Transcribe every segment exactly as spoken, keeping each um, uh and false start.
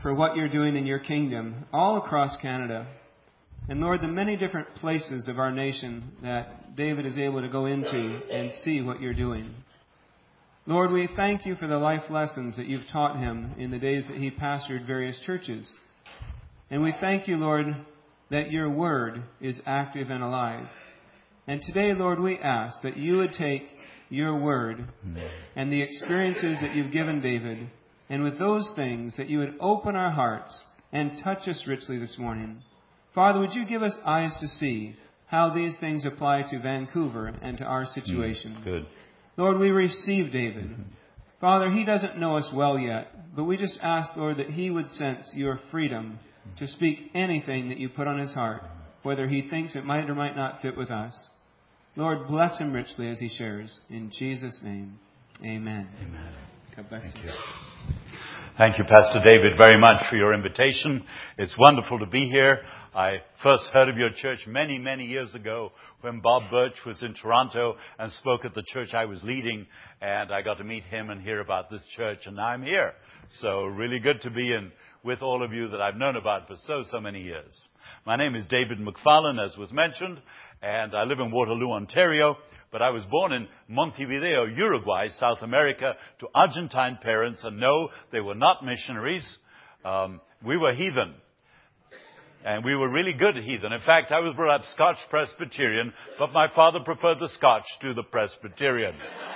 for what you're doing in your kingdom all across Canada. And Lord, the many different places of our nation that David is able to go into and see what you're doing. Lord, we thank you for the life lessons that you've taught him in the days that he pastored various churches. And we thank you, Lord, that your word is active and alive. And today, Lord, we ask that you would take your word and the experiences that you've given David, and with those things that you would open our hearts and touch us richly this morning. Father, would you give us eyes to see how these things apply to Vancouver and to our situation? Mm, good. Lord, we receive David. Father, he doesn't know us well yet, but we just ask, Lord, that he would sense your freedom to speak anything that you put on his heart, whether he thinks it might or might not fit with us. Lord, bless him richly as he shares. In Jesus' name, amen. Amen. God bless Thank you. you. Thank you, Pastor David, very much for your invitation. It's wonderful to be here. I first heard of your church many, many years ago when Bob Birch was in Toronto and spoke at the church I was leading, and I got to meet him and hear about this church, and now I'm here. So really good to be in with all of you that I've known about for so, so many years. My name is David McFarlane, as was mentioned, and I live in Waterloo, Ontario, but I was born in Montevideo, Uruguay, South America, to Argentine parents, and no, they were not missionaries. Um, we were heathen. And we were really good heathen. In fact, I was brought up Scotch Presbyterian, but my father preferred the Scotch to the Presbyterian.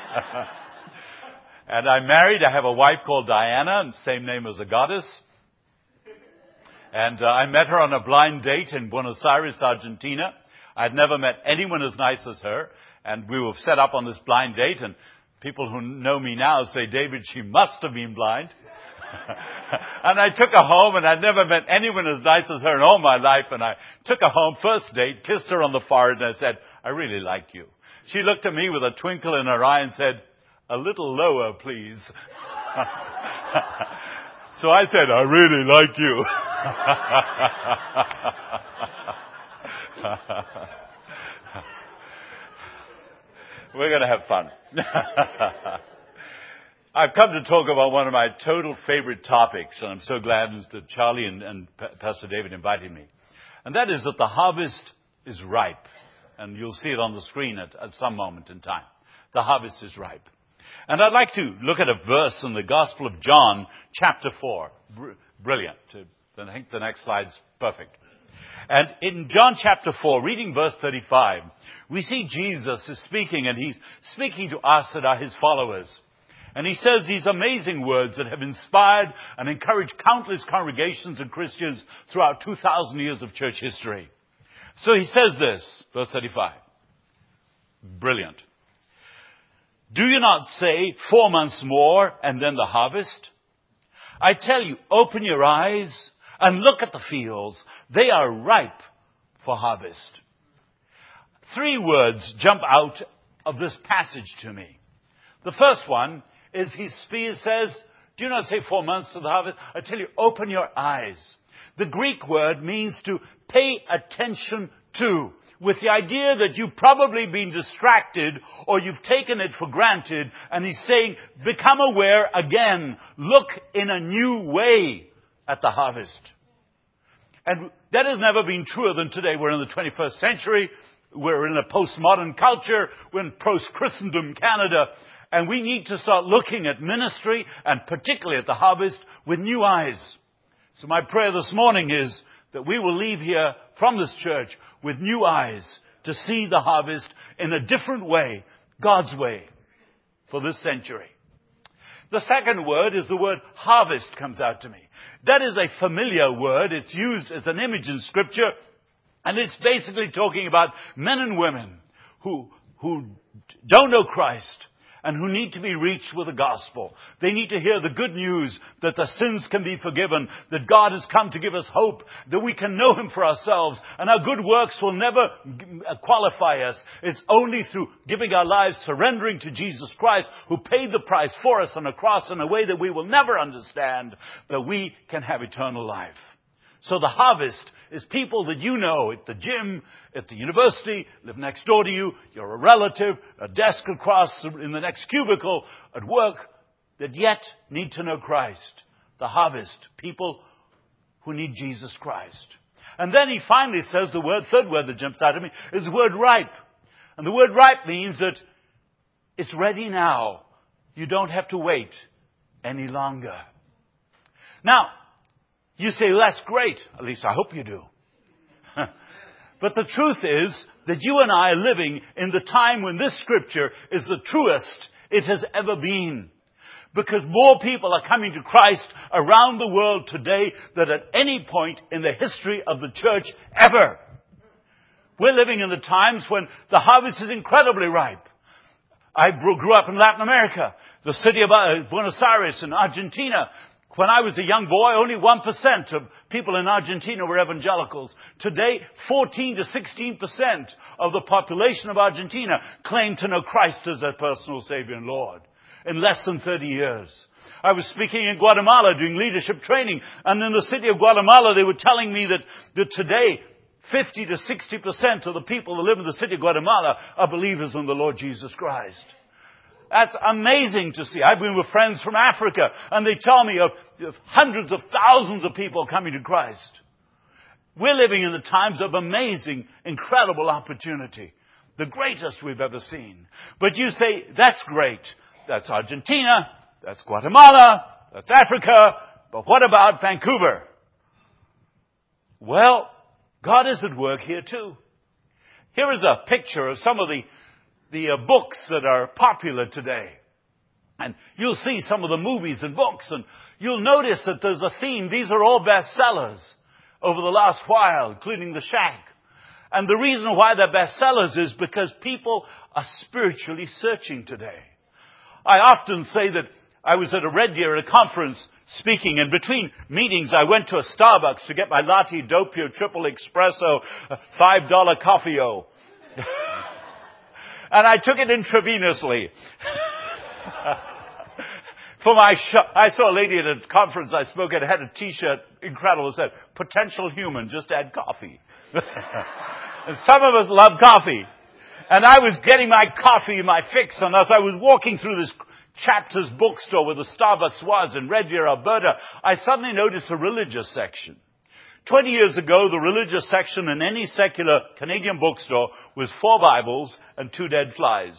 And I'm married. I have a wife called Diana, same name as a goddess. And uh, I met her on a blind date in Buenos Aires, Argentina. I'd never met anyone as nice as her. And we were set up on this blind date. And people who know me now say, David, she must have been blind. And I took her home, and I'd never met anyone as nice as her in all my life. And I took her home, first date, kissed her on the forehead, and I said, I really like you. She looked at me with a twinkle in her eye and said, a little lower, please. So I said, I really like you. We're going to have fun. I've come to talk about one of my total favorite topics, and I'm so glad that Charlie and, and Pastor David invited me. And that is that the harvest is ripe. And you'll see it on the screen at, at some moment in time. The harvest is ripe. And I'd like to look at a verse in the Gospel of John, chapter four. Br- brilliant. I think the next slide's perfect. And in John chapter four, reading verse thirty-five, we see Jesus is speaking, and he's speaking to us that are his followers. And he says these amazing words that have inspired and encouraged countless congregations and Christians throughout two thousand years of church history. So he says this, verse thirty-five. Brilliant. Do you not say four months more and then the harvest? I tell you, open your eyes and look at the fields. They are ripe for harvest. Three words jump out of this passage to me. The first one is he says, do you not say four months to the harvest? I tell you, open your eyes. The Greek word means to pay attention to, with the idea that you've probably been distracted or you've taken it for granted. And he's saying, become aware again. Look in a new way at the harvest. And that has never been truer than today. We're in the twenty-first century. We're in a postmodern culture. We're in post-Christendom Canada. And we need to start looking at ministry, and particularly at the harvest, with new eyes. So my prayer this morning is that we will leave here from this church with new eyes to see the harvest in a different way, God's way, for this century. The second word is the word harvest comes out to me. That is a familiar word. It's used as an image in Scripture, and it's basically talking about men and women who, who don't know Christ, and who need to be reached with the gospel. They need to hear the good news that their sins can be forgiven, that God has come to give us hope, that we can know Him for ourselves, and our good works will never qualify us. It's only through giving our lives, surrendering to Jesus Christ, who paid the price for us on a cross in a way that we will never understand, that we can have eternal life. So the harvest is people that you know at the gym, at the university, live next door to you, you're a relative, a desk across in the next cubicle, at work, that yet need to know Christ. The harvest, people who need Jesus Christ. And then he finally says the word, third word that jumps out at me, is the word ripe. And the word ripe means that it's ready now. You don't have to wait any longer. Now, you say, well, that's great. At least I hope you do. But the truth is that you and I are living in the time when this scripture is the truest it has ever been. Because more people are coming to Christ around the world today than at any point in the history of the church ever. We're living in the times when the harvest is incredibly ripe. I grew up in Latin America, the city of Buenos Aires in Argentina. When I was a young boy, only one percent of people in Argentina were evangelicals. Today, fourteen to sixteen percent of the population of Argentina claim to know Christ as their personal Savior and Lord. In less than thirty years. I was speaking in Guatemala doing leadership training, and in the city of Guatemala they were telling me that, that today fifty to sixty percent of the people who live in the city of Guatemala are believers in the Lord Jesus Christ. That's amazing to see. I've been with friends from Africa, and they tell me of, of hundreds of thousands of people coming to Christ. We're living in the times of amazing, incredible opportunity. The greatest we've ever seen. But you say, that's great. That's Argentina. That's Guatemala. That's Africa. But what about Vancouver? Well, God is at work here too. Here is a picture of some of the the uh, books that are popular today. And you'll see some of the movies and books, and you'll notice that there's a theme. These are all bestsellers over the last while, including The Shack. And the reason why they're bestsellers is because people are spiritually searching today. I often say that I was at a Red Deer at a conference speaking, and between meetings I went to a Starbucks to get my latte doppio triple espresso five dollar coffee-o. And I took it intravenously. For my show, I saw a lady at a conference I spoke at, had a t-shirt, incredible, said, potential human, just add coffee. And some of us love coffee. And I was getting my coffee, my fix, and as I was walking through this Chapters bookstore where the Starbucks was in Red Deer, Alberta, I suddenly noticed a religious section. Twenty years ago, the religious section in any secular Canadian bookstore was four Bibles and two dead flies.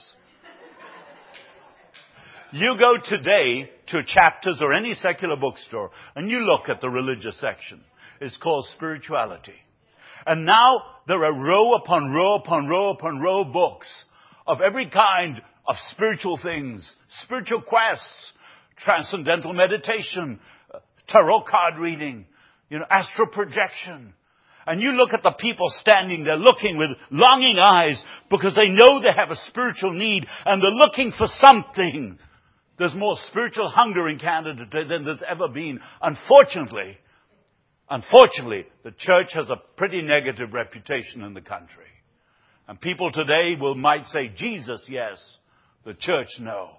You go today to Chapters or any secular bookstore and you look at the religious section. It's called spirituality. And now there are row upon row upon row upon row of books of every kind of spiritual things, spiritual quests, transcendental meditation, tarot card reading, you know, astral projection. And you look at the people standing there looking with longing eyes because they know they have a spiritual need and they're looking for something. There's more spiritual hunger in Canada today than there's ever been. Unfortunately, unfortunately, the church has a pretty negative reputation in the country. And people today will might say, Jesus, yes. The church, no.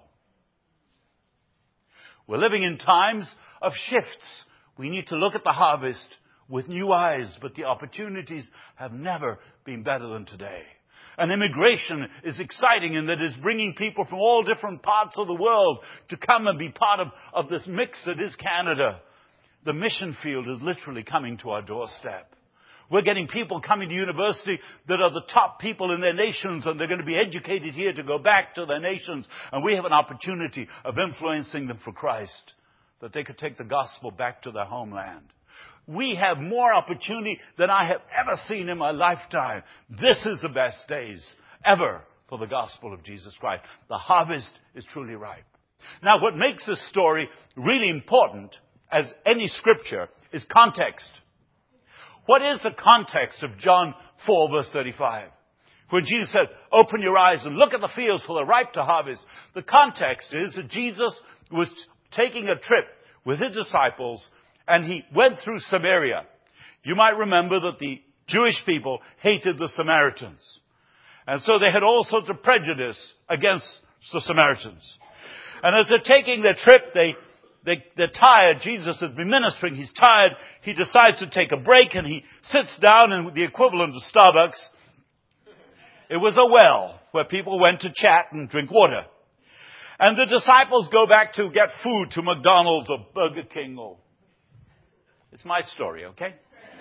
We're living in times of shifts. We need to look at the harvest with new eyes, but the opportunities have never been better than today. And immigration is exciting in that it's bringing people from all different parts of the world to come and be part of, of this mix that is Canada. The mission field is literally coming to our doorstep. We're getting people coming to university that are the top people in their nations, and they're going to be educated here to go back to their nations. And we have an opportunity of influencing them for Christ, that they could take the gospel back to their homeland. We have more opportunity than I have ever seen in my lifetime. This is the best days ever for the gospel of Jesus Christ. The harvest is truly ripe. Now, what makes this story really important, as any scripture, is context. What is the context of John four, verse thirty-five? When Jesus said, open your eyes and look at the fields for they're ripe to harvest. The context is that Jesus was taking a trip with his disciples and he went through Samaria. You might remember that the Jewish people hated the Samaritans. And so they had all sorts of prejudice against the Samaritans. And as they're taking their trip, they They, they're tired. Jesus has been ministering. He's tired. He decides to take a break and he sits down in the equivalent of Starbucks. It was a well where people went to chat and drink water. And the disciples go back to get food to McDonald's or Burger King or It's my story, okay?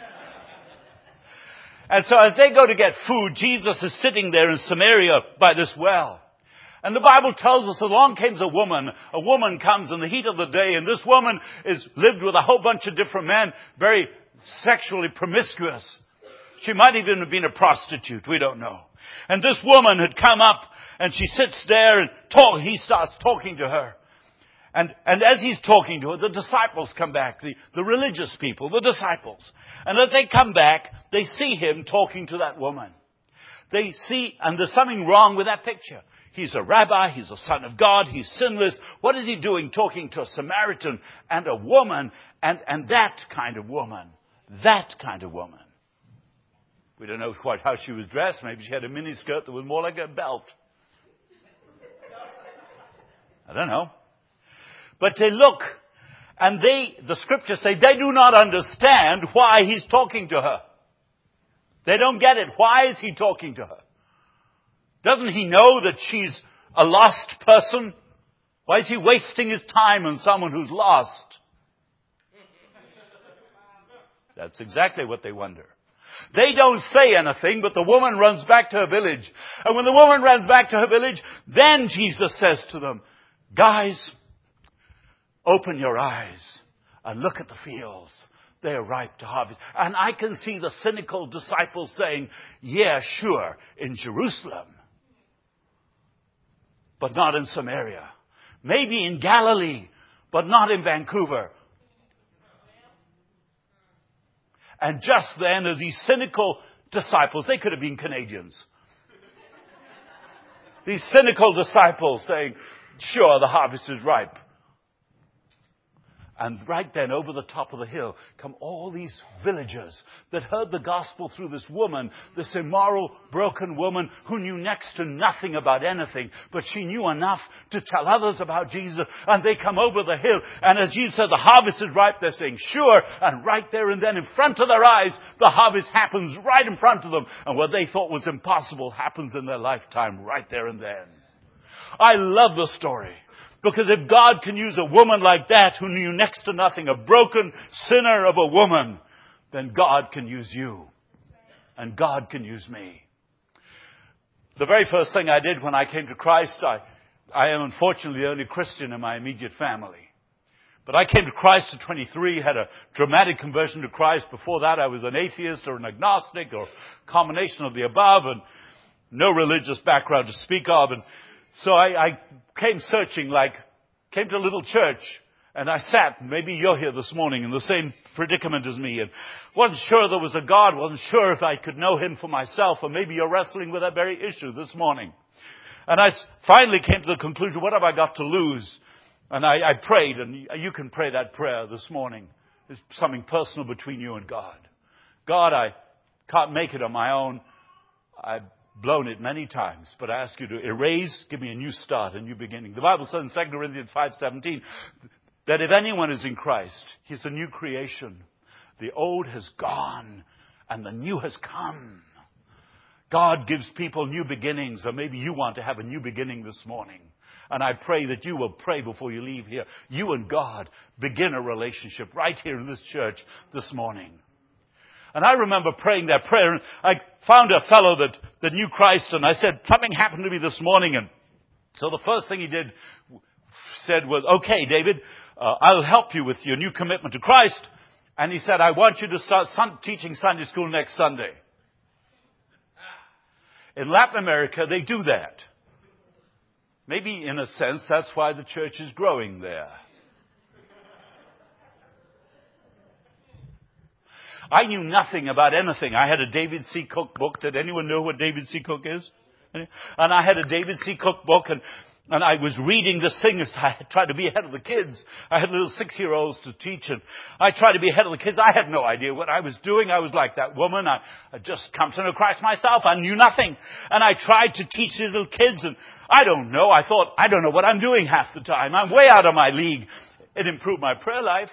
And so as they go to get food, Jesus is sitting there in Samaria by this well. And the Bible tells us along came a woman. A woman comes in the heat of the day, and this woman is lived with a whole bunch of different men, very sexually promiscuous. She might even have been a prostitute. We don't know. And this woman had come up, and she sits there and talk. He starts talking to her. And, and as he's talking to her, the disciples come back, the, the religious people, the disciples. And as they come back, they see him talking to that woman. They see, and there's something wrong with that picture. He's a rabbi, he's a son of God, he's sinless. What is he doing talking to a Samaritan and a woman, and, and that kind of woman? That kind of woman. We don't know quite how she was dressed. Maybe she had a miniskirt that was more like a belt. I don't know. But they look, and they, the scriptures say, they do not understand why he's talking to her. They don't get it. Why is he talking to her? Doesn't he know that she's a lost person? Why is he wasting his time on someone who's lost? That's exactly what they wonder. They don't say anything, but the woman runs back to her village. And when the woman runs back to her village, then Jesus says to them, guys, open your eyes and look at the fields. They are ripe to harvest. And I can see the cynical disciples saying, yeah, sure, in Jerusalem, but not in Samaria. Maybe in Galilee, but not in Vancouver. And just then, as these cynical disciples, they could have been Canadians. These cynical disciples saying, sure, the harvest is ripe. And right then, over the top of the hill, come all these villagers that heard the gospel through this woman, this immoral, broken woman who knew next to nothing about anything, but she knew enough to tell others about Jesus. And they come over the hill, and as Jesus said, the harvest is ripe, they're saying, sure. And right there and then, in front of their eyes, the harvest happens right in front of them. And what they thought was impossible happens in their lifetime right there and then. I love the story. Because if God can use a woman like that who knew next to nothing, a broken sinner of a woman, then God can use you. And God can use me. The very first thing I did when I came to Christ, I, I am unfortunately the only Christian in my immediate family. But I came to Christ at twenty-three, had a dramatic conversion to Christ. Before that, I was an atheist or an agnostic or a combination of the above, and no religious background to speak of. And so I, I came searching, like, came to a little church, and I sat, maybe you're here this morning in the same predicament as me, and wasn't sure there was a God, wasn't sure if I could know him for myself, or maybe you're wrestling with that very issue this morning. And I finally came to the conclusion, what have I got to lose? And I, I prayed, and you can pray that prayer this morning. It's something personal between you and God. God, I can't make it on my own. I've blown it many times, but I ask you to erase, give me a new start, a new beginning. The Bible says in Second Corinthians five seventeen that if anyone is in Christ, he's a new creation. The old has gone and the new has come. God gives people new beginnings, or maybe you want to have a new beginning this morning. And I pray that you will pray before you leave here. You and God begin a relationship right here in this church this morning. And I remember praying that prayer, and I found a fellow that, that knew Christ, and I said, something happened to me this morning. And so the first thing he did, said was, okay, David, uh, I'll help you with your new commitment to Christ. And he said, I want you to start sun- teaching Sunday school next Sunday. In Latin America, they do that. Maybe in a sense, that's why the church is growing there. I knew nothing about anything. I had a David C. Cook book. Did anyone know what David C. Cook is? And I had a David C. Cook book, and, and I was reading this thing as I tried to be ahead of the kids. I had little six-year-olds to teach, and I tried to be ahead of the kids. I had no idea what I was doing. I was like that woman. I had just come to know Christ myself. I knew nothing. And I tried to teach these little kids, and I don't know. I thought, I don't know what I'm doing half the time. I'm way out of my league. It improved my prayer life.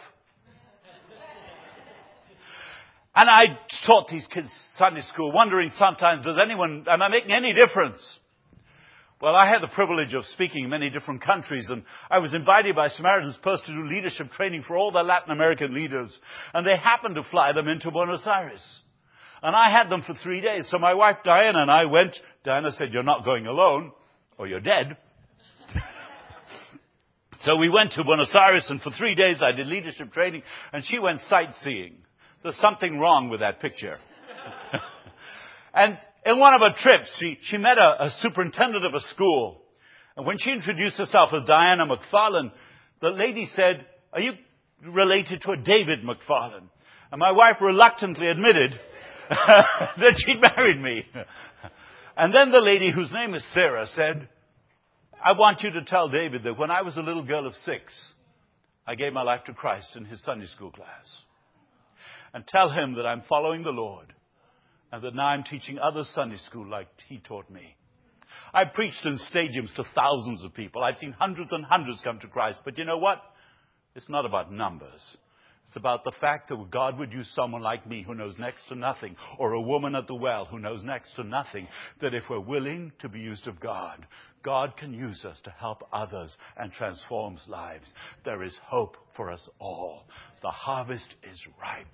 And I taught these kids Sunday school, wondering sometimes, does anyone, am I making any difference? Well, I had the privilege of speaking in many different countries, and I was invited by Samaritan's Purse to do leadership training for all the Latin American leaders, and they happened to fly them into Buenos Aires. And I had them for three days. So my wife Diana and I went. Diana said, "You're not going alone, or you're dead." So we went to Buenos Aires, and for three days I did leadership training, and she went sightseeing. There's something wrong with that picture. And in one of her trips, she, she met a, a superintendent of a school. And when she introduced herself as Diana McFarlane, the lady said, "Are you related to a David McFarlane?" And my wife reluctantly admitted that she'd married me. And then the lady, whose name is Sarah, said, "I want you to tell David that when I was a little girl of six, I gave my life to Christ in his Sunday school class. And tell him that I'm following the Lord and that now I'm teaching others Sunday school like he taught me." I preached in stadiums to thousands of people. I've seen hundreds and hundreds come to Christ. But you know what? It's not about numbers. It's about the fact that God would use someone like me who knows next to nothing, or a woman at the well who knows next to nothing, that if we're willing to be used of God, God can use us to help others and transform lives. There is hope for us all. The harvest is ripe.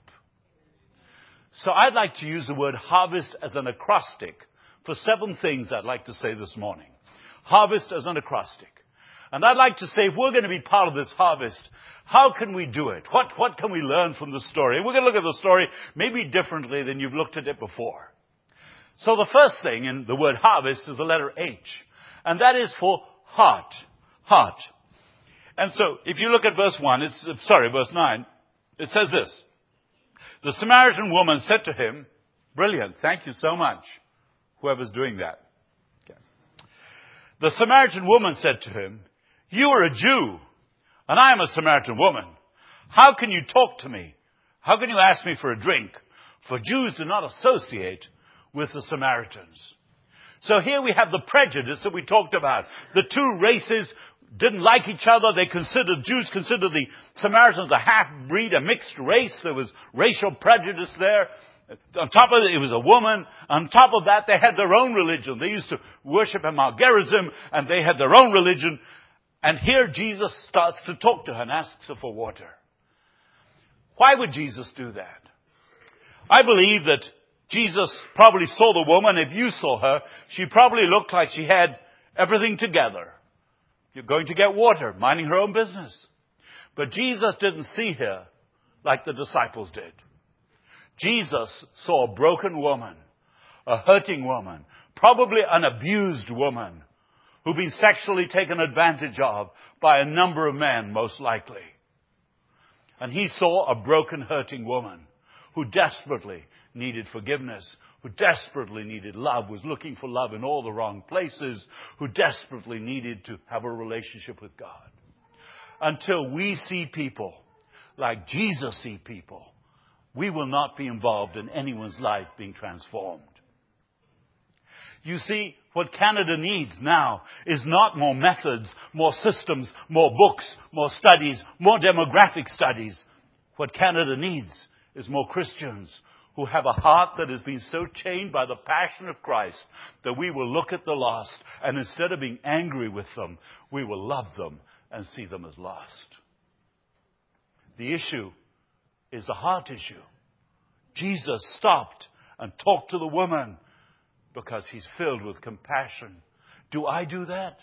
So I'd like to use the word harvest as an acrostic for seven things I'd like to say this morning. Harvest as an acrostic. And I'd like to say, if we're going to be part of this harvest, how can we do it? What, what can we learn from the story? We're going to look at the story maybe differently than you've looked at it before. So the first thing in the word harvest is the letter H. And that is for heart. Heart. And so if you look at verse one, it's, sorry, verse nine, it says this. The Samaritan woman said to him, brilliant, thank you so much, whoever's doing that. Okay. The Samaritan woman said to him, "You are a Jew, and I am a Samaritan woman. How can you talk to me? How can you ask me for a drink? For Jews do not associate with the Samaritans." So here we have the prejudice that we talked about. The two races didn't like each other. They considered, Jews considered the Samaritans a half-breed, a mixed race. There was racial prejudice there. On top of it, it was a woman. On top of that, they had their own religion. They used to worship in Mount Gerizim, and they had their own religion. And here Jesus starts to talk to her and asks her for water. Why would Jesus do that? I believe that Jesus probably saw the woman. If you saw her, she probably looked like she had everything together. You're going to get water, minding her own business. But Jesus didn't see her like the disciples did. Jesus saw a broken woman, a hurting woman, probably an abused woman, who'd been sexually taken advantage of by a number of men, most likely. And he saw a broken, hurting woman who desperately needed forgiveness, who desperately needed love, was looking for love in all the wrong places, who desperately needed to have a relationship with God. Until we see people like Jesus see people, we will not be involved in anyone's life being transformed. You see, what Canada needs now is not more methods, more systems, more books, more studies, more demographic studies. What Canada needs is more Christians who have a heart that has been so chained by the passion of Christ that we will look at the lost, and instead of being angry with them, we will love them and see them as lost. The issue is a heart issue. Jesus stopped and talked to the woman because he's filled with compassion. Do I do that?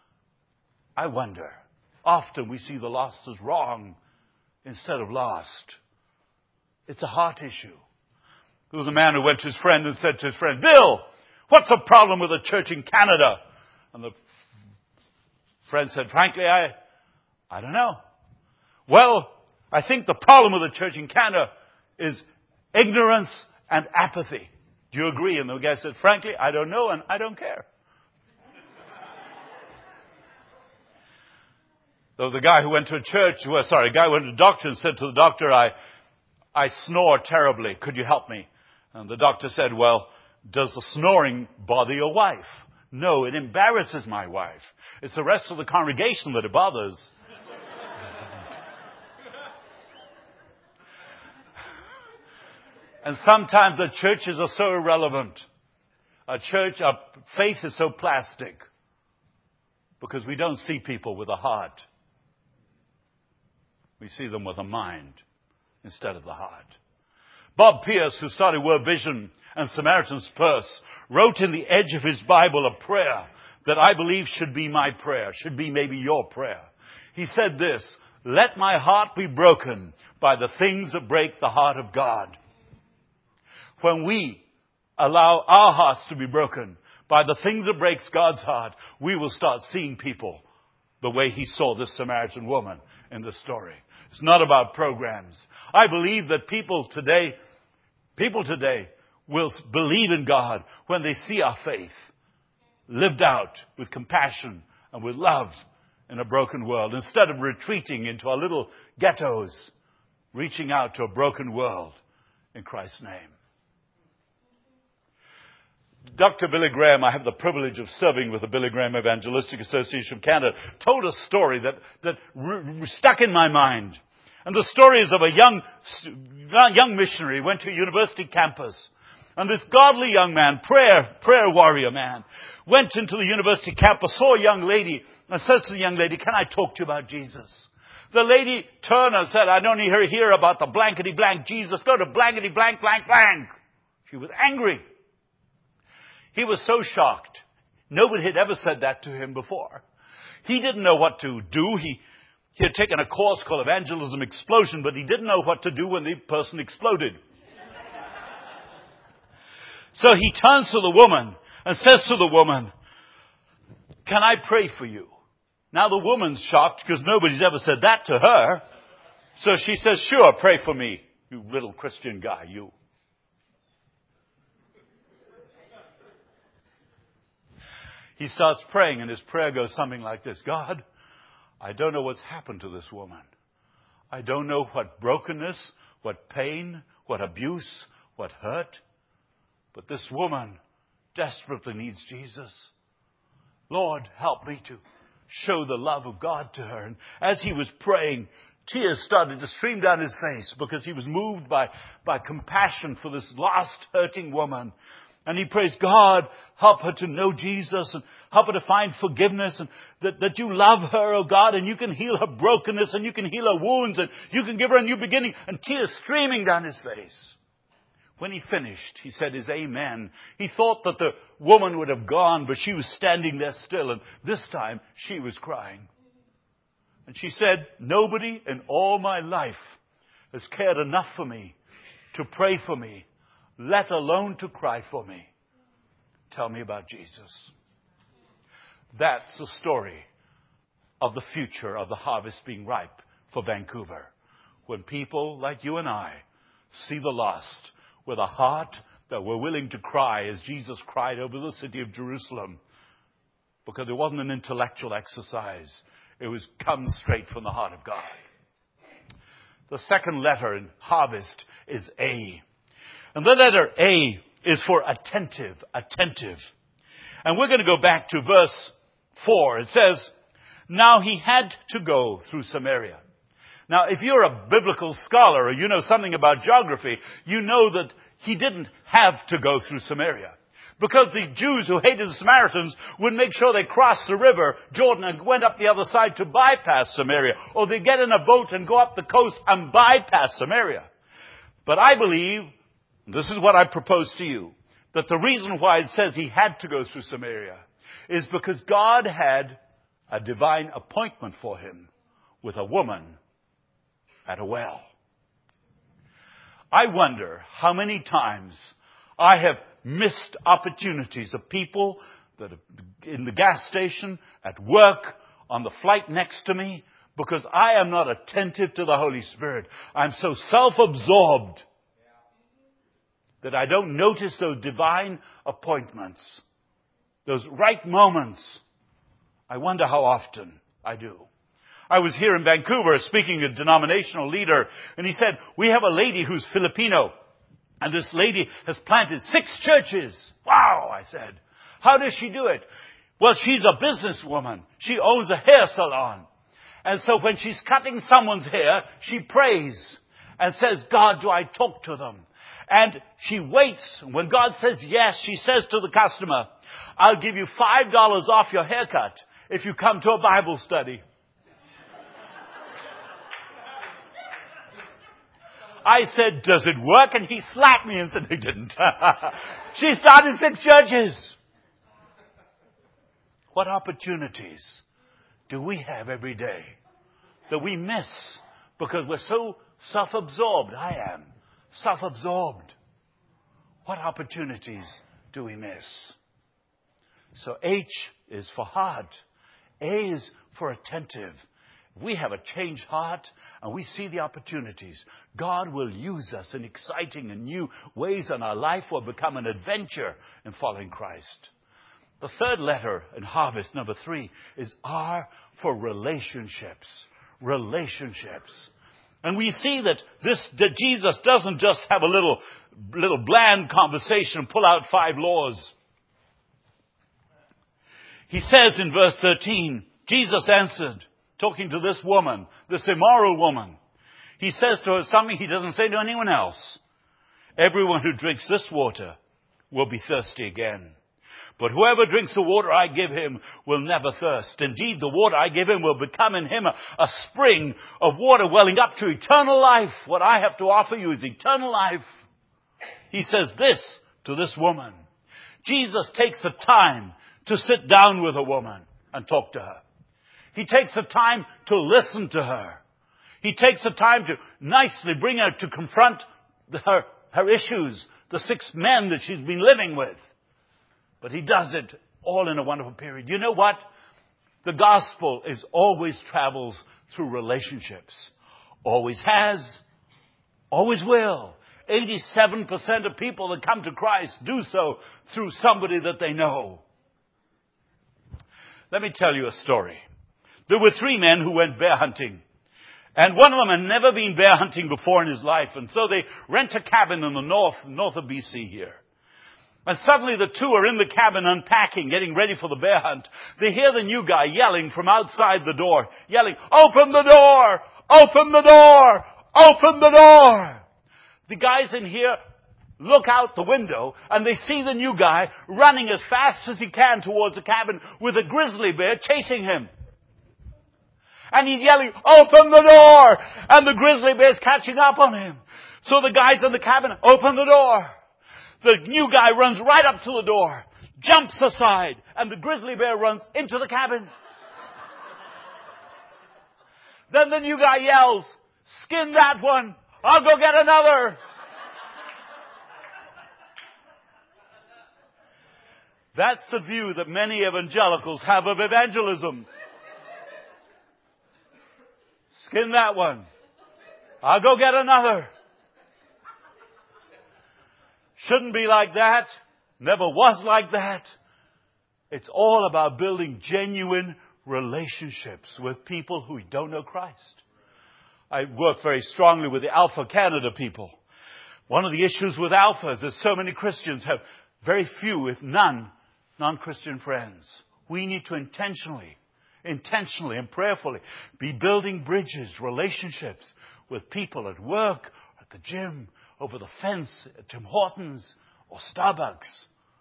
I wonder. Often we see the lost as wrong instead of lost. It's a heart issue. There was a man who went to his friend and said to his friend, "Bill, what's the problem with the church in Canada?" And the friend said, "Frankly, I, I don't know." "Well, I think the problem with the church in Canada is ignorance and apathy. Do you agree?" And the guy said, "Frankly, I don't know and I don't care." There was a guy who went to a church, well, sorry, a guy who went to a doctor and said to the doctor, I, I snore terribly. Could you help me? And the doctor said, "Well, does the snoring bother your wife?" "No, it embarrasses my wife. It's the rest of the congregation that it bothers." And sometimes our churches are so irrelevant. Our church, our faith is so plastic. Because we don't see people with a heart. We see them with a mind instead of the heart. Bob Pierce, who started World Vision and Samaritan's Purse, wrote in the edge of his Bible a prayer that I believe should be my prayer, should be maybe your prayer. He said this, "Let my heart be broken by the things that break the heart of God." When we allow our hearts to be broken by the things that breaks God's heart, we will start seeing people the way he saw this Samaritan woman in the story. It's not about programs. I believe that people today, people today will believe in God when they see our faith lived out with compassion and with love in a broken world. Instead of retreating into our little ghettos, reaching out to a broken world in Christ's name. Doctor Billy Graham, I have the privilege of serving with the Billy Graham Evangelistic Association of Canada, told a story that, that r- r- stuck in my mind. And the story is of a young, young missionary who went to a university campus. And this godly young man, prayer, prayer warrior man, went into the university campus, saw a young lady, and said to the young lady, "Can I talk to you about Jesus?" The lady turned and said, "I don't need to hear about the blankety blank Jesus. Go to blankety blank blank blank." She was angry. He was so shocked. Nobody had ever said that to him before. He didn't know what to do. He, he had taken a course called Evangelism Explosion, but he didn't know what to do when the person exploded. So he turns to the woman and says to the woman, "Can I pray for you?" Now the woman's shocked because nobody's ever said that to her. So she says, "Sure, pray for me, you little Christian guy, you." He starts praying, and his prayer goes something like this: "God, I don't know what's happened to this woman. I don't know what brokenness, what pain, what abuse, what hurt. But this woman desperately needs Jesus. Lord, help me to show the love of God to her." And as he was praying, tears started to stream down his face because he was moved by, by compassion for this lost, hurting woman. And he prays, "God, help her to know Jesus and help her to find forgiveness, and that, that you love her, oh God, and you can heal her brokenness and you can heal her wounds and you can give her a new beginning," and tears streaming down his face. When he finished, he said his amen. He thought that the woman would have gone, but she was standing there still, and this time she was crying. And she said, "Nobody in all my life has cared enough for me to pray for me, let alone to cry for me. Tell me about Jesus." That's the story of the future of the harvest being ripe for Vancouver. When people like you and I see the lost with a heart that we're willing to cry as Jesus cried over the city of Jerusalem, because it wasn't an intellectual exercise. It was come straight from the heart of God. The second letter in harvest is A. And the letter A is for attentive, attentive. And we're going to go back to verse four. It says, "Now he had to go through Samaria." Now, if you're a biblical scholar or you know something about geography, you know that he didn't have to go through Samaria. Because the Jews who hated the Samaritans would make sure they crossed the river Jordan and went up the other side to bypass Samaria. Or they get in a boat and go up the coast and bypass Samaria. But I believe, this is what I propose to you, that the reason why it says he had to go through Samaria is because God had a divine appointment for him with a woman at a well. I wonder how many times I have missed opportunities of people that are in the gas station, at work, on the flight next to me, because I am not attentive to the Holy Spirit. I'm so self-absorbed that I don't notice those divine appointments, those right moments. I wonder how often I do. I was here in Vancouver speaking to a denominational leader, and he said, "We have a lady who's Filipino, and this lady has planted six churches." Wow, I said. "How does she do it?" "Well, she's a businesswoman. She owns a hair salon. And so when she's cutting someone's hair, she prays and says, 'God, do I talk to them?' And she waits. When God says yes, she says to the customer, 'I'll give you five dollars off your haircut if you come to a Bible study. I said, does it work? And he slapped me and said, he didn't. She started six churches. What opportunities do we have every day that we miss because we're so self-absorbed? I am self-absorbed. What opportunities do we miss? So H is for heart. A is for attentive. We have a changed heart and we see the opportunities. God will use us in exciting and new ways, and our life will become an adventure in following Christ. The third letter in harvest, number three, is R for relationships. Relationships. And we see that this, that Jesus doesn't just have a little, little bland conversation, pull out five laws. He says in verse thirteen, Jesus answered, talking to this woman, this immoral woman. He says to her something he doesn't say to anyone else. Everyone who drinks this water will be thirsty again. But whoever drinks the water I give him will never thirst. Indeed, the water I give him will become in him a, a spring of water welling up to eternal life. What I have to offer you is eternal life. He says this to this woman. Jesus takes the time to sit down with a woman and talk to her. He takes the time to listen to her. He takes the time to nicely bring her to confront the, her, her issues, the six men that she's been living with. But he does it all in a wonderful period. You know what? The gospel is always travels through relationships. Always has. Always will. eighty-seven percent of people that come to Christ do so through somebody that they know. Let me tell you a story. There were three men who went bear hunting. And one of them had never been bear hunting before in his life. And so they rent a cabin in the north, north of B C here. And suddenly the two are in the cabin unpacking, getting ready for the bear hunt. They hear the new guy yelling from outside the door, yelling, "Open the door! Open the door! Open the door!" The guys in here look out the window and they see the new guy running as fast as he can towards the cabin with a grizzly bear chasing him. And he's yelling, "Open the door!" And the grizzly bear's catching up on him. So the guys in the cabin open the door. The new guy runs right up to the door, jumps aside, and the grizzly bear runs into the cabin. Then the new guy yells, "Skin that one! I'll go get another!" That's the view that many evangelicals have of evangelism. Skin that one. I'll go get another. Shouldn't be like that. Never was like that. It's all about building genuine relationships with people who don't know Christ. I work very strongly with the Alpha Canada people. One of the issues with Alpha is that so many Christians have very few, if none, non-Christian friends. We need to intentionally, intentionally and prayerfully be building bridges, relationships with people at work, at the gym, over the fence at Tim Hortons or Starbucks.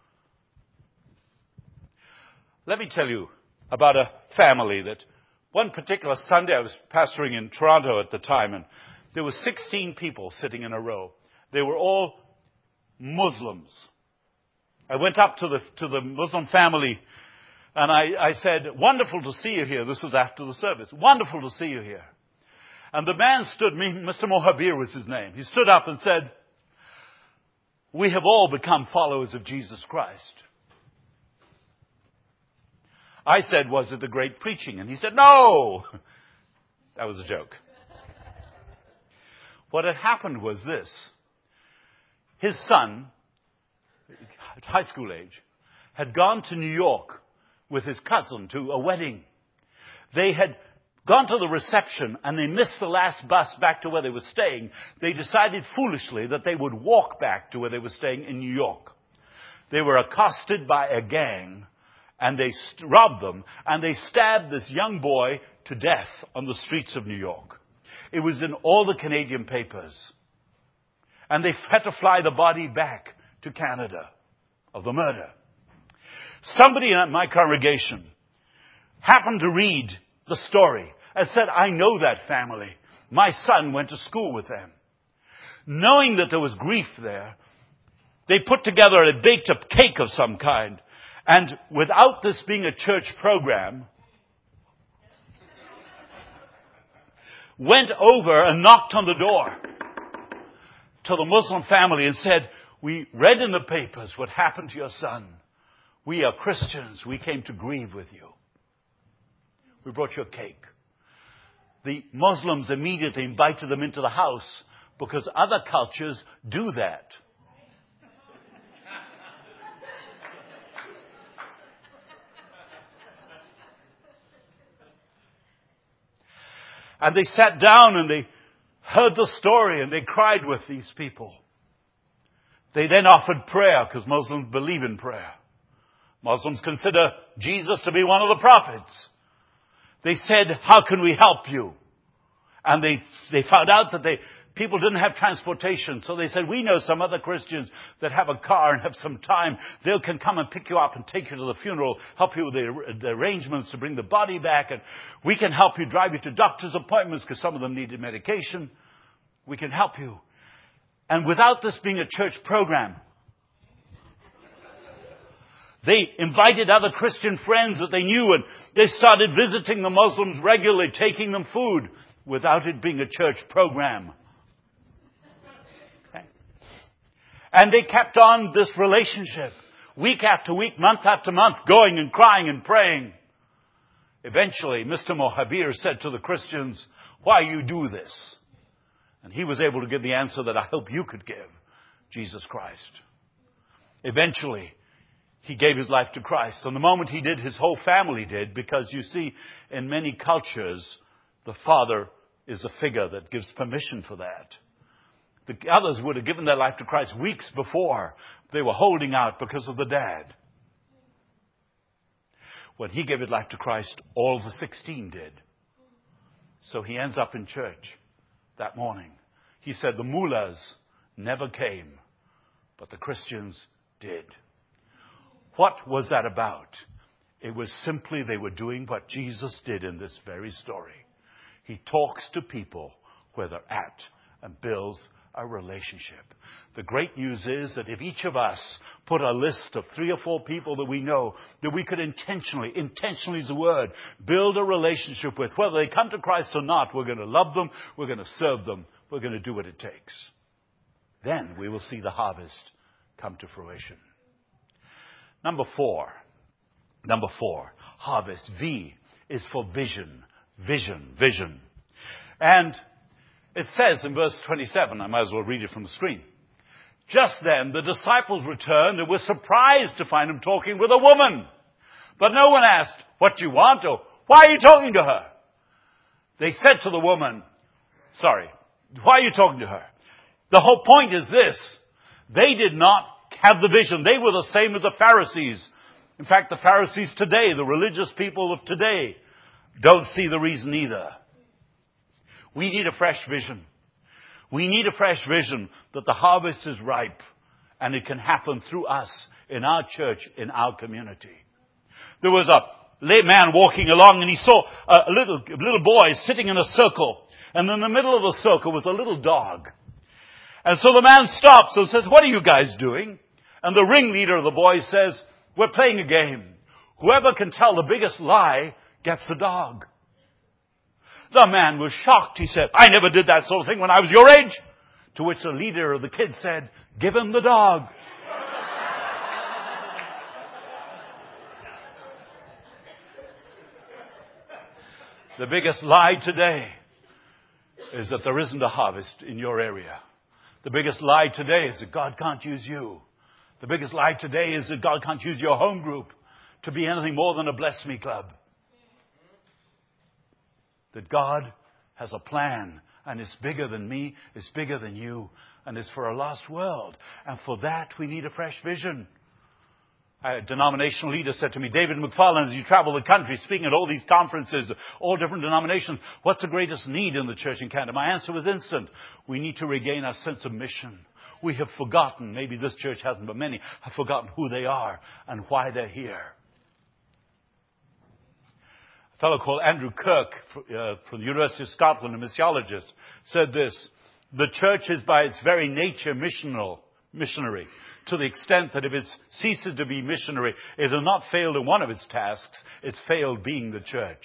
Let me tell you about a family that one particular Sunday, I was pastoring in Toronto at the time, and there were sixteen people sitting in a row. They were all Muslims. I went up to the to the Muslim family and I, I said, "Wonderful to see you here." This was after the service. "Wonderful to see you here." And the man stood, me, Mister Mohabir was his name. He stood up and said, "We have all become followers of Jesus Christ." I said, "Was it the great preaching?" And he said, "No." That was a joke. What had happened was this. His son, at high school age, had gone to New York with his cousin to a wedding. They had gone to the reception and they missed the last bus back to where they were staying. They decided foolishly that they would walk back to where they were staying in New York. They were accosted by a gang and they st- robbed them and they stabbed this young boy to death on the streets of New York. It was in all the Canadian papers. And they had to fly the body back to Canada of the murder. Somebody in my congregation happened to read the story and said, I know that family. My son went to school with them. Knowing that there was grief there, they put together and baked a cake of some kind. And without this being a church program, went over and knocked on the door to the Muslim family and said, we read in the papers what happened to your son. We are Christians. We came to grieve with you. We brought you a cake. The Muslims immediately invited them into the house because other cultures do that. And they sat down and they heard the story and they cried with these people. They then offered prayer because Muslims believe in prayer. Muslims consider Jesus to be one of the prophets. They said, how can we help you? And they, they found out that they, people didn't have transportation. So they said, we know some other Christians that have a car and have some time. They can come and pick you up and take you to the funeral, help you with the, the arrangements to bring the body back. And we can help you, drive you to doctor's appointments because some of them needed medication. We can help you. And without this being a church program, they invited other Christian friends that they knew and they started visiting the Muslims regularly, taking them food without it being a church program. Okay. And they kept on this relationship week after week, month after month, going and crying and praying. Eventually, Mister Mohabir said to the Christians, why you do this? And he was able to give the answer that I hope you could give. Jesus Christ. Eventually, he gave his life to Christ. And the moment he did, his whole family did. Because you see, in many cultures, the father is a figure that gives permission for that. The others would have given their life to Christ weeks before. They were holding out because of the dad. When he gave his life to Christ, all the sixteen did. So he ends up in church that morning. He said the mullahs never came, but the Christians did. What was that about? It was simply they were doing what Jesus did in this very story. He talks to people where they're at and builds a relationship. The great news is that if each of us put a list of three or four people that we know that we could intentionally, intentionally is the word, build a relationship with, whether they come to Christ or not, we're going to love them, we're going to serve them, we're going to do what it takes. Then we will see the harvest come to fruition. Number four. Number four. Harvest. V is for vision. Vision. Vision. And it says in verse twenty-seven, I might as well read it from the screen. Just then the disciples returned and were surprised to find him talking with a woman. But no one asked, what do you want? Or why are you talking to her? They said to the woman, sorry, why are you talking to her? The whole point is this. They did not have the vision. They were the same as the Pharisees. In fact, the Pharisees today, the religious people of today, don't see the reason either. We need a fresh vision. We need a fresh vision that the harvest is ripe and it can happen through us in our church, in our community. There was a lay man walking along and he saw a little, a little boy sitting in a circle. And in the middle of the circle was a little dog. And so the man stops and says, what are you guys doing? And the ringleader of the boys says, we're playing a game. Whoever can tell the biggest lie gets the dog. The man was shocked. He said, I never did that sort of thing when I was your age. To which the leader of the kids said, give him the dog. The biggest lie today is that there isn't a harvest in your area. The biggest lie today is that God can't use you. The biggest lie today is that God can't use your home group to be anything more than a bless me club. That God has a plan and it's bigger than me, it's bigger than you, and it's for a lost world. And for that we need a fresh vision. A denominational leader said to me, David McFarland, as you travel the country speaking at all these conferences, all different denominations, what's the greatest need in the church in Canada? My answer was instant. We need to regain our sense of mission. We have forgotten, maybe this church hasn't, but many have forgotten who they are and why they're here. A fellow called Andrew Kirk uh, from the University of Scotland, a missiologist, said this: the church is by its very nature missional, missionary, to the extent that if it ceases to be missionary, it has not failed in one of its tasks, it's failed being the church.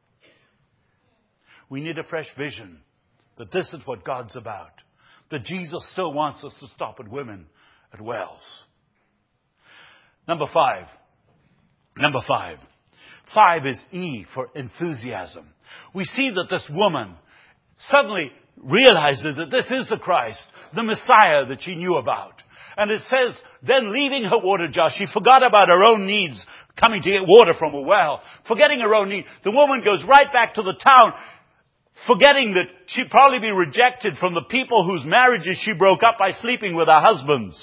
We need a fresh vision that this is what God's about, that Jesus still wants us to stop at women at wells. Number five. Number five. Five is E for enthusiasm. We see that this woman suddenly realizes that this is the Christ, the Messiah that she knew about. And it says, then leaving her water jar, she forgot about her own needs, coming to get water from a well. Forgetting her own need, the woman goes right back to the town, forgetting that she'd probably be rejected from the people whose marriages she broke up by sleeping with her husbands.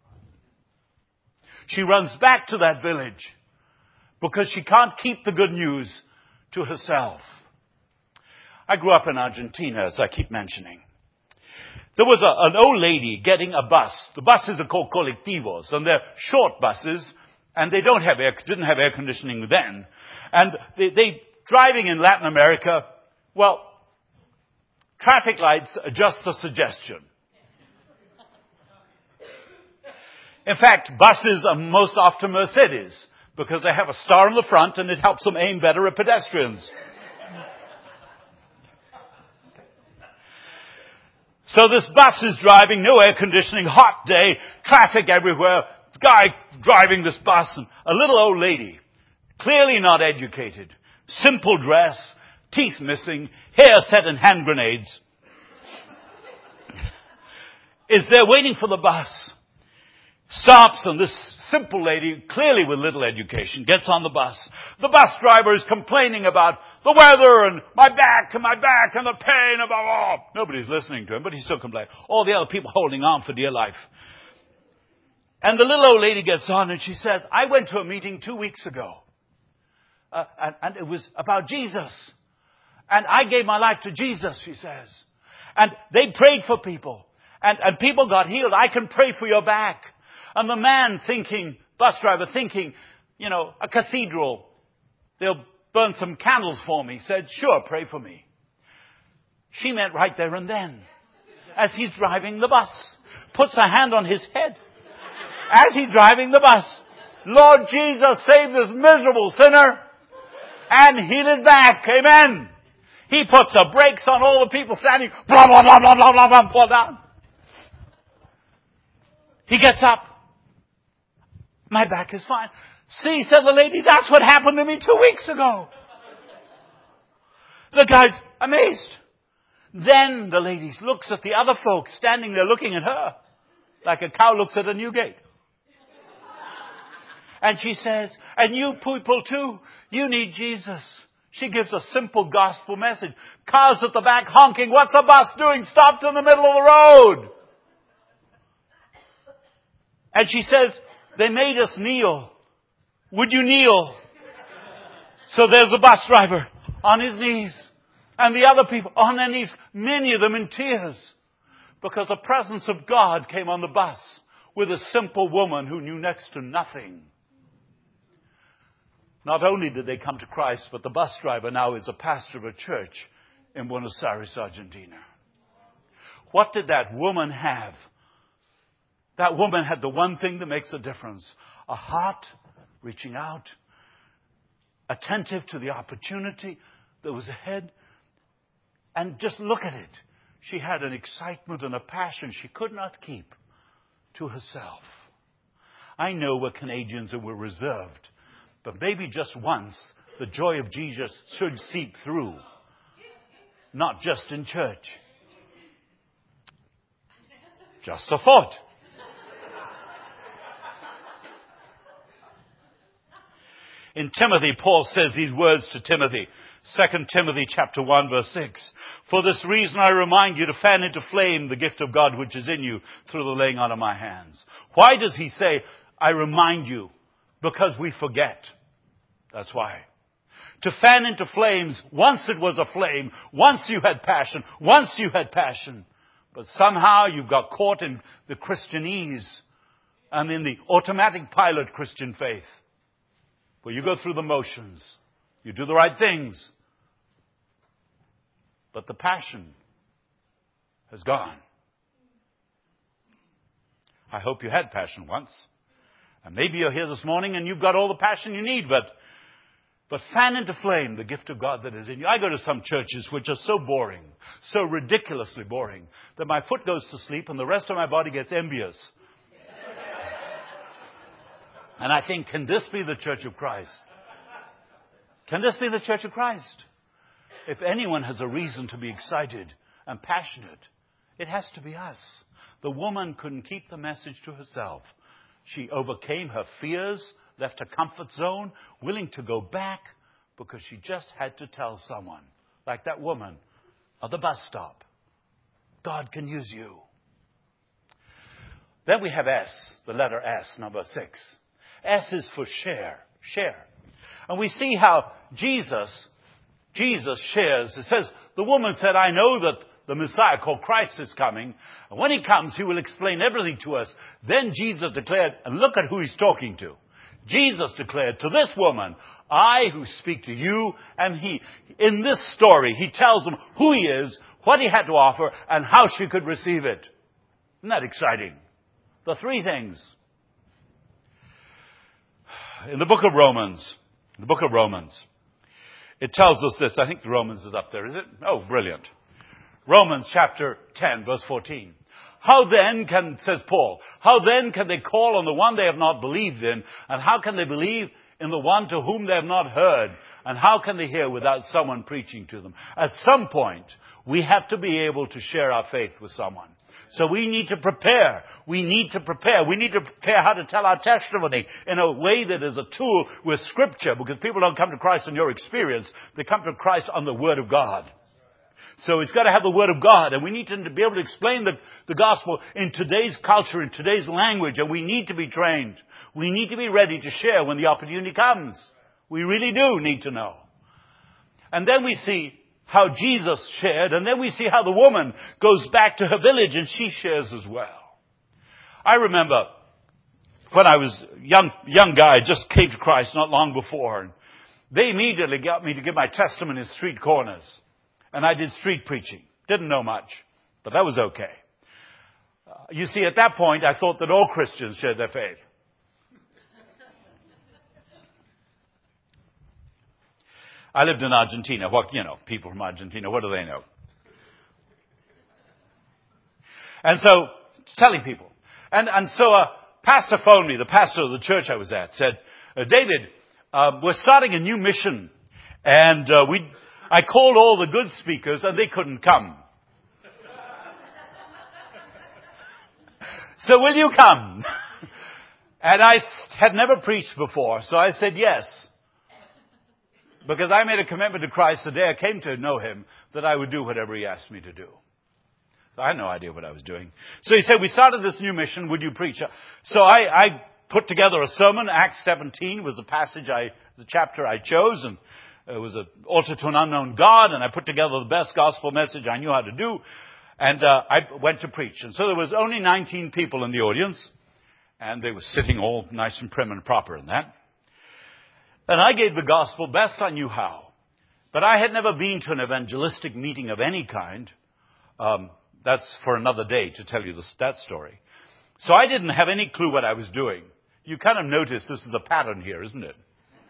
She runs back to that village because she can't keep the good news to herself. I grew up in Argentina, as I keep mentioning. There was a, an old lady getting a bus. The buses are called colectivos, and they're short buses, and they don't have air, didn't have air conditioning then. And they, they driving in Latin America, well, traffic lights are just a suggestion. In fact, buses are most often Mercedes, because they have a star in the front and it helps them aim better at pedestrians. So this bus is driving, no air conditioning, hot day, traffic everywhere, guy driving this bus, and a little old lady, clearly not educated, simple dress, teeth missing, hair set in hand grenades, is there waiting for the bus. Stops, and this simple lady, clearly with little education, gets on the bus. The bus driver is complaining about the weather and my back and my back and the pain and blah, blah. Nobody's listening to him, but he's still complaining. All the other people holding on for dear life. And the little old lady gets on and she says, I went to a meeting two weeks ago. Uh, and, and it was about Jesus. And I gave my life to Jesus, she says. And they prayed for people. And, and people got healed. I can pray for your back. And the man thinking, bus driver thinking, you know, a cathedral, they'll burn some candles for me, said, sure, pray for me. She meant right there and then, as he's driving the bus, puts her hand on his head, as he's driving the bus. Lord Jesus, save this miserable sinner, and heal his back, amen. He puts the brakes on all the people standing, blah, blah, blah, blah, blah, blah, blah, fall down. He gets up. My back is fine. See, said the lady, that's what happened to me two weeks ago. The guy's amazed. Then the lady looks at the other folks standing there looking at her like a cow looks at a new gate. And she says, and you people too, you need Jesus. She gives a simple gospel message. Cars at the back honking. What's the bus doing? Stopped in the middle of the road. And she says, they made us kneel. Would you kneel? So there's the bus driver on his knees. And the other people on their knees. Many of them in tears. Because the presence of God came on the bus with a simple woman who knew next to nothing. Not only did they come to Christ, but the bus driver now is a pastor of a church in Buenos Aires, Argentina. What did that woman have? That woman had the one thing that makes a difference. A heart reaching out, attentive to the opportunity that was ahead. And just look at it. She had an excitement and a passion she could not keep to herself. I know we're Canadians and we're reserved. But maybe just once, the joy of Jesus should seep through. Not just in church. Just a thought. In Timothy, Paul says these words to Timothy. Second Timothy chapter one verse six. For this reason I remind you to fan into flame the gift of God which is in you through the laying on of my hands. Why does he say, I remind you? Because we forget. That's why. To fan into flames, once it was a flame, once you had passion, once you had passion. But somehow you've got caught in the Christianese and in the automatic pilot Christian faith. Where you go through the motions. You do the right things. But the passion has gone. I hope you had passion once. And maybe you're here this morning and you've got all the passion you need, but But fan into flame the gift of God that is in you. I go to some churches which are so boring, so ridiculously boring, that my foot goes to sleep and the rest of my body gets envious. And I think, can this be the Church of Christ? Can this be the Church of Christ? If anyone has a reason to be excited and passionate, it has to be us. The woman couldn't keep the message to herself. She overcame her fears, left her comfort zone, willing to go back because she just had to tell someone, like that woman at the bus stop. God can use you. Then we have S, the letter S, number six. S is for share, share. And we see how Jesus, Jesus shares. It says, the woman said, I know that the Messiah called Christ is coming. And when he comes, he will explain everything to us. Then Jesus declared, and look at who he's talking to. Jesus declared to this woman, I who speak to you and he. In this story, he tells them who he is, what he had to offer, and how she could receive it. Isn't that exciting? The three things. In the book of Romans, the book of Romans, it tells us this. I think the Romans is up there, is it? Oh, brilliant. Romans chapter ten, verse fourteen. How then can, says Paul, how then can they call on the one they have not believed in? And how can they believe in the one to whom they have not heard? And how can they hear without someone preaching to them? At some point, we have to be able to share our faith with someone. So we need to prepare. We need to prepare. We need to prepare how to tell our testimony in a way that is a tool with Scripture, because people don't come to Christ on your experience. They come to Christ on the Word of God. So it's got to have the Word of God, and we need to be able to explain the, the gospel in today's culture, in today's language, and we need to be trained. We need to be ready to share when the opportunity comes. We really do need to know. And then we see how Jesus shared, and then we see how the woman goes back to her village and she shares as well. I remember when I was a young, young guy, just came to Christ not long before, and they immediately got me to give my testimony in street corners. And I did street preaching. Didn't know much, but that was okay. Uh, you see, at that point, I thought that all Christians shared their faith. I lived in Argentina. What, you know, people from Argentina, what do they know? And so, telling people. And, and so a pastor phoned me, the pastor of the church I was at, said, uh, David, uh, we're starting a new mission. And uh, we, I called all the good speakers and they couldn't come. So will you come? And I had never preached before, so I said yes. Because I made a commitment to Christ the day I came to know Him that I would do whatever He asked me to do. So I had no idea what I was doing. So he said, we started this new mission, would you preach? So I, I put together a sermon. Acts seventeen was a passage, I, the chapter I chose, and it was an altar to an unknown God, and I put together the best gospel message I knew how to do, and uh, I went to preach. And so there was only nineteen people in the audience, and they were sitting all nice and prim and proper in that. And I gave the gospel best I knew how. But I had never been to an evangelistic meeting of any kind. Um, that's for another day to tell you this, that story. So I didn't have any clue what I was doing. You kind of notice this is a pattern here, isn't it?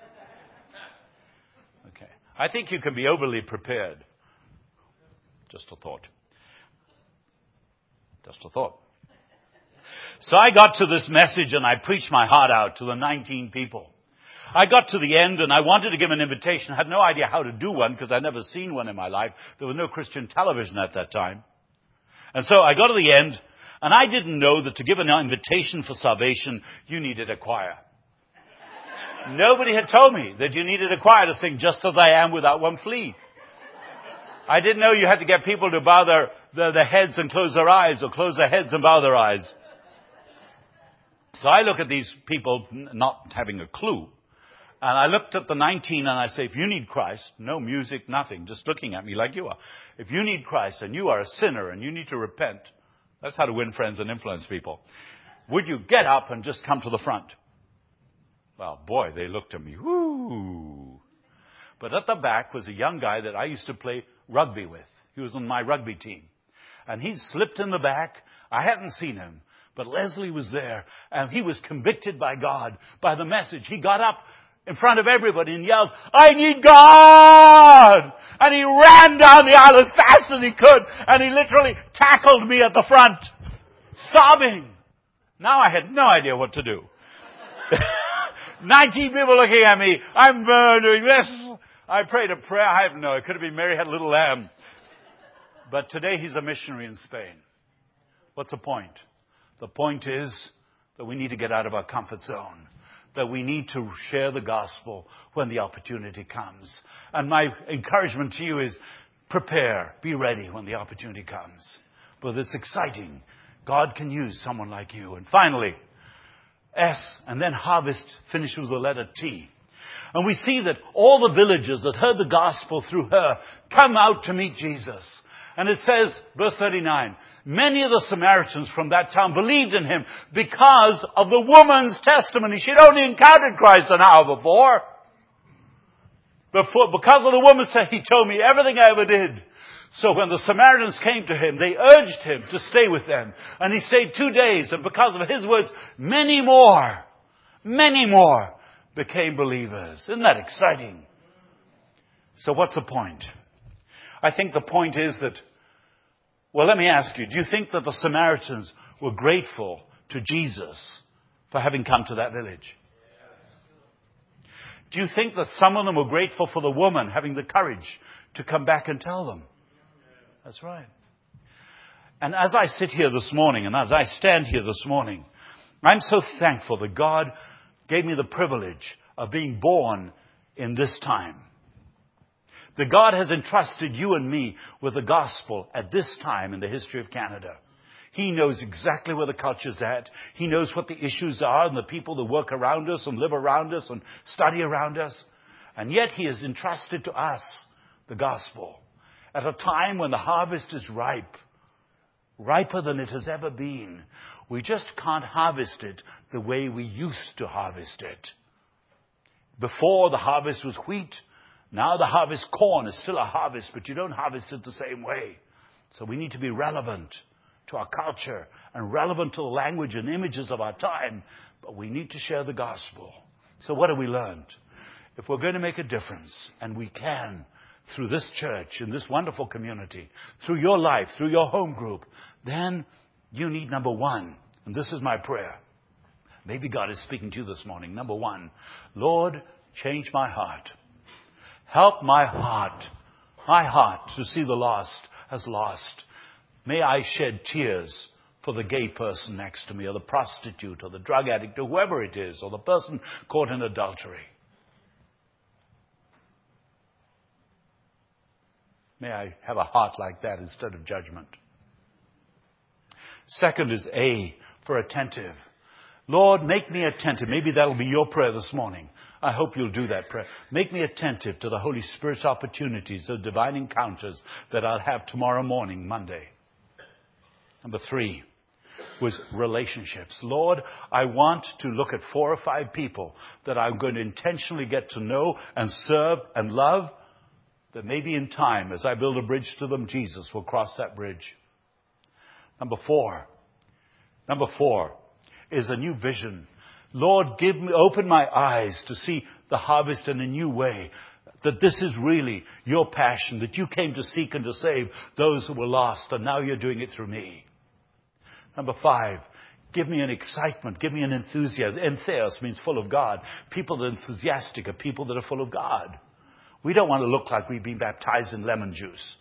Okay. I think you can be overly prepared. Just a thought. Just a thought. So I got to this message and I preached my heart out to the nineteen people. I got to the end and I wanted to give an invitation. I had no idea how to do one because I'd never seen one in my life. There was no Christian television at that time. And so I got to the end and I didn't know that to give an invitation for salvation, you needed a choir. Nobody had told me that you needed a choir to sing Just As I Am Without One Flea. I didn't know you had to get people to bow their, their, their heads and close their eyes or close their heads and bow their eyes. So I look at these people not having a clue. And I looked at the nineteen and I say, if you need Christ, no music, nothing, just looking at me like you are. If you need Christ and you are a sinner and you need to repent, that's how to win friends and influence people. Would you get up and just come to the front? Well, boy, they looked at me. Whoo. But at the back was a young guy that I used to play rugby with. He was on my rugby team. And he slipped in the back. I hadn't seen him. But Leslie was there. And he was convicted by God, by the message. He got up in front of everybody and yelled, "I need God!" And he ran down the aisle as fast as he could. And he literally tackled me at the front, sobbing. Now I had no idea what to do. Nineteen people looking at me. I'm uh, doing this. I prayed a prayer. I don't know. It could have been Mary Had a Little Lamb. But today he's a missionary in Spain. What's the point? The point is that we need to get out of our comfort zone. That we need to share the gospel when the opportunity comes. And my encouragement to you is prepare. Be ready when the opportunity comes. But it's exciting. God can use someone like you. And finally, S, and then harvest finishes with the letter T. And we see that all the villagers that heard the gospel through her come out to meet Jesus. And it says, verse thirty-nine, many of the Samaritans from that town believed in him because of the woman's testimony. She'd only encountered Christ an hour before. Before because of the woman said, he told me everything I ever did. So when the Samaritans came to him, they urged him to stay with them. And he stayed two days. And because of his words, many more, many more became believers. Isn't that exciting? So what's the point? I think the point is that, well, let me ask you, do you think that the Samaritans were grateful to Jesus for having come to that village? Do you think that some of them were grateful for the woman having the courage to come back and tell them? That's right. And as I sit here this morning, and as I stand here this morning, I'm so thankful that God gave me the privilege of being born in this time. That God has entrusted you and me with the gospel at this time in the history of Canada. He knows exactly where the culture's at. He knows what the issues are and the people that work around us and live around us and study around us. And yet He has entrusted to us the gospel at a time when the harvest is ripe, riper than it has ever been. We just can't harvest it the way we used to harvest it. Before, the harvest was wheat. Now the harvest corn is still a harvest, but you don't harvest it the same way. So we need to be relevant to our culture and relevant to the language and images of our time. But we need to share the gospel. So what have we learned? If we're going to make a difference, and we can, through this church, in this wonderful community, through your life, through your home group, then you need, number one, and this is my prayer. Maybe God is speaking to you this morning. Number one, Lord, change my heart. Help my heart, my heart, to see the lost as lost. May I shed tears for the gay person next to me, or the prostitute, or the drug addict, or whoever it is, or the person caught in adultery. May I have a heart like that instead of judgment. Second is A, for attentive. Lord, make me attentive. Maybe that'll be your prayer this morning. I hope you'll do that prayer. Make me attentive to the Holy Spirit's opportunities, the divine encounters that I'll have tomorrow morning, Monday. Number three was relationships. Lord, I want to look at four or five people that I'm going to intentionally get to know and serve and love, that maybe in time, as I build a bridge to them, Jesus will cross that bridge. Number four. Number four is a new vision. Lord, give me, open my eyes to see the harvest in a new way. That this is really your passion, that you came to seek and to save those who were lost, and now you're doing it through me. Number five, give me an excitement, give me an enthusiasm. Entheos means full of God. People that are enthusiastic are people that are full of God. We don't want to look like we've been baptized in lemon juice.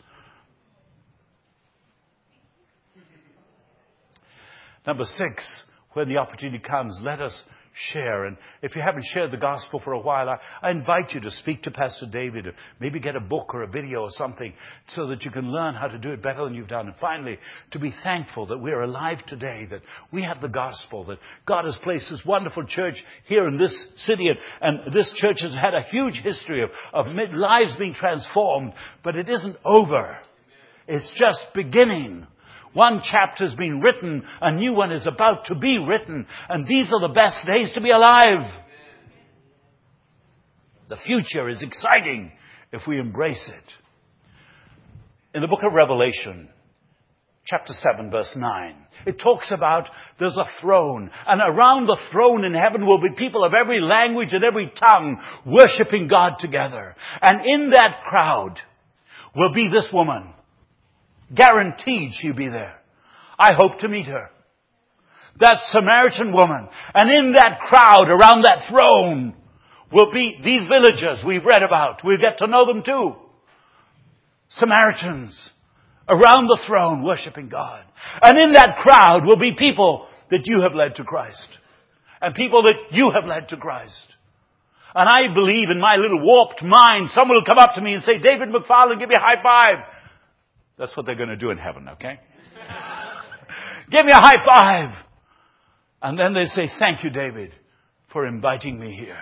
Number six, when the opportunity comes, let us share. And if you haven't shared the gospel for a while, I, I invite you to speak to Pastor David, or maybe get a book or a video or something so that you can learn how to do it better than you've done. And finally, to be thankful that we're alive today, that we have the gospel, that God has placed this wonderful church here in this city. And, and this church has had a huge history of, of lives being transformed, but it isn't over. It's just beginning. One chapter has been written, a new one is about to be written, and these are the best days to be alive. The future is exciting if we embrace it. In the book of Revelation, chapter seven, verse nine, it talks about there's a throne, and around the throne in heaven will be people of every language and every tongue worshiping God together. And in that crowd will be this woman. Guaranteed she'll be there. I hope to meet her. That Samaritan woman. And in that crowd around that throne will be these villagers we've read about. We'll get to know them too. Samaritans around the throne worshiping God. And in that crowd will be people that you have led to Christ. And people that you have led to Christ. And I believe in my little warped mind, someone will come up to me and say, David McFarland, give me a high five. That's what they're going to do in heaven, okay? Give me a high five. And then they say, thank you, David, for inviting me here.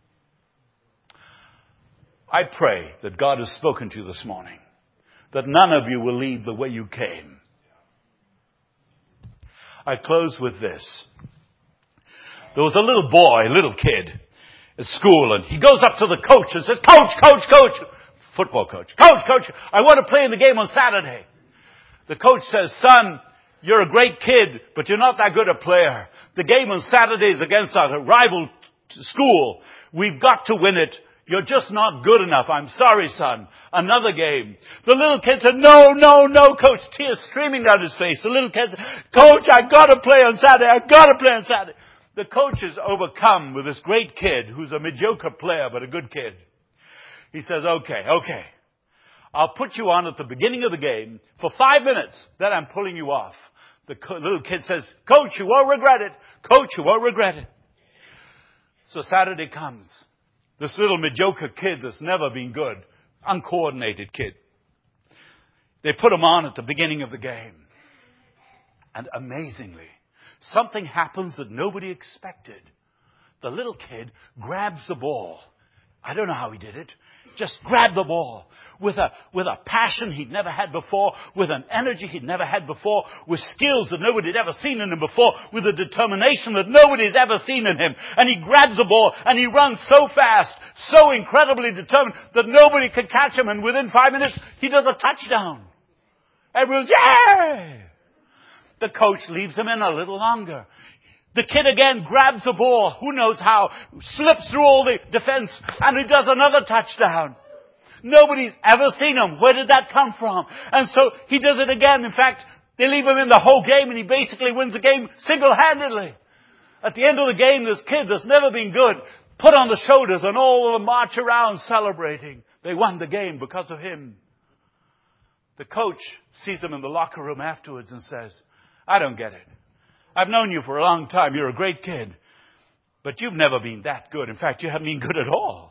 I pray that God has spoken to you this morning, that none of you will leave the way you came. I close with this. There was a little boy, a little kid at school, and he goes up to the coach and says, Coach, coach, coach, football coach, coach, coach, I want to play in the game on Saturday. The coach says, son, you're a great kid, but you're not that good a player. The game on Saturday is against our rival t- school. We've got to win it. You're just not good enough. I'm sorry, son. Another game. The little kid said, no, no, no, coach. Tears streaming down his face. The little kid said, coach, I've got to play on Saturday. I've got to play on Saturday. The coach is overcome with this great kid who's a mediocre player, but a good kid. He says, okay, okay. I'll put you on at the beginning of the game for five minutes. Then I'm pulling you off. The co- little kid says, coach, you won't regret it. Coach, you won't regret it. So Saturday comes. This little mediocre kid that's never been good, uncoordinated kid. They put him on at the beginning of the game. And amazingly, something happens that nobody expected. The little kid grabs the ball. I don't know how he did it. Just grabbed the ball with a, with a passion he'd never had before, with an energy he'd never had before, with skills that nobody had ever seen in him before, with a determination that nobody had ever seen in him. And he grabs the ball and he runs so fast, so incredibly determined that nobody could catch him. And within five minutes, he does a touchdown. Everyone's, yay! The coach leaves him in a little longer. The kid again grabs the ball, who knows how, slips through all the defense, and he does another touchdown. Nobody's ever seen him. Where did that come from? And so he does it again. In fact, they leave him in the whole game, and he basically wins the game single-handedly. At the end of the game, this kid that's never been good, put on the shoulders, and all of them march around celebrating. They won the game because of him. The coach sees him in the locker room afterwards and says, I don't get it. I've known you for a long time. You're a great kid. But you've never been that good. In fact, you haven't been good at all.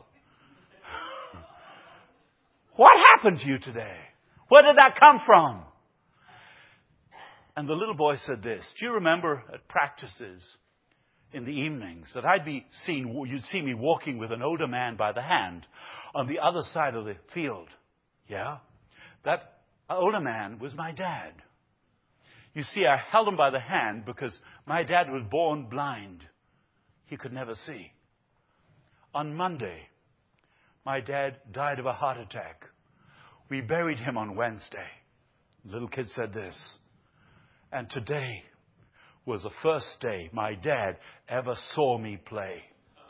What happened to you today? Where did that come from? And the little boy said this. Do you remember at practices in the evenings that I'd be seen, you'd see me walking with an older man by the hand on the other side of the field? Yeah? That older man was my dad. You see, I held him by the hand because my dad was born blind. He could never see. On Monday, my dad died of a heart attack. We buried him on Wednesday. The little kid said this. And today was the first day my dad ever saw me play.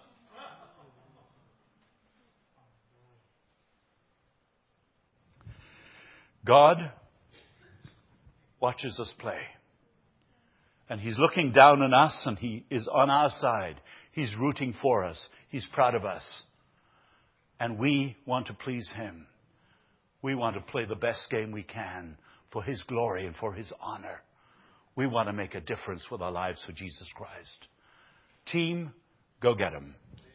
God watches us play. And He's looking down on us and He is on our side. He's rooting for us. He's proud of us. And we want to please Him. We want to play the best game we can for His glory and for His honor. We want to make a difference with our lives for Jesus Christ. Team, go get 'em.